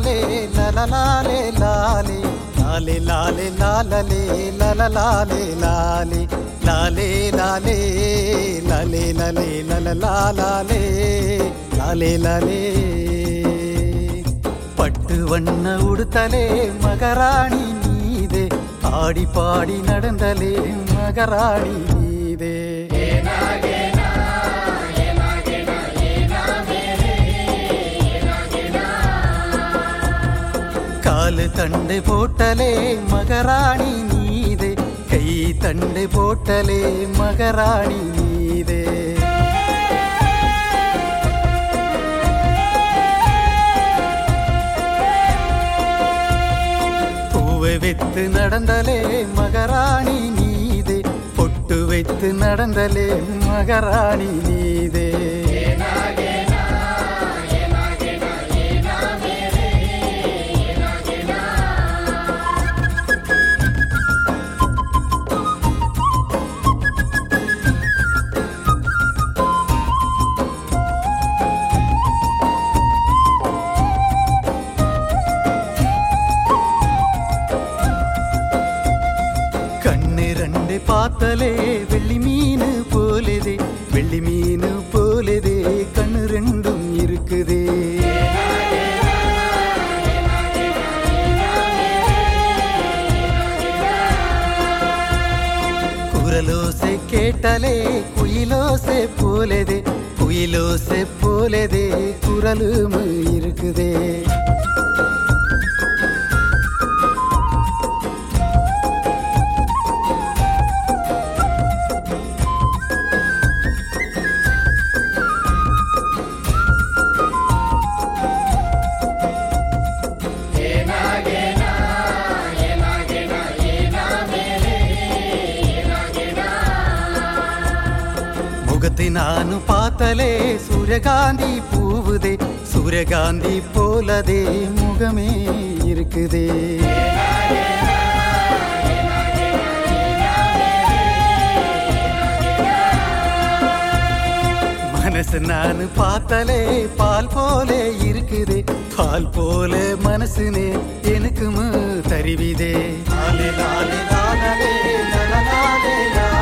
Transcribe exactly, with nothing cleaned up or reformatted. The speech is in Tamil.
லாலே லலலாலே லாலே லாலே லாலே லாலலே லலலாலே லாலே லாலே லாலே லாலே லாலே லலலாலே லாலே லாலே பட்டு வண்ண உடுத்தலே மகராணி நீதே ஆடி பாடி நடந்தலே மகராணி நீதே காலு தண்டை போட்டலே மகராணி நீதே கை தண்டை போட்டலே மகராணி நீதே பூவை வைத்து நடந்தலே மகராணி நீதே பொட்டு வைத்து நடந்தலே மகராணி நீதே கண்ணிரண்டை பார்த்தலே வெள்ளி மீனு போலதே வெள்ளி மீனு போலதே கண்ணு ரெண்டும் இருக்குதே குரலோசை கேட்டலே குயிலோசை போலதே குயிலோசை போலதே குரலும் இருக்குதே முகத்தை நானு பார்த்தலே சூரியகாந்தி பூவுதே சூரியகாந்தி போலதே முகமே இருக்குதே மனசு நானு பார்த்தலே பால் போலே இருக்குதே பால் போல மனசுனே எனக்குமு தருவிதே லாலே லாலே லாலே லாலே லாலே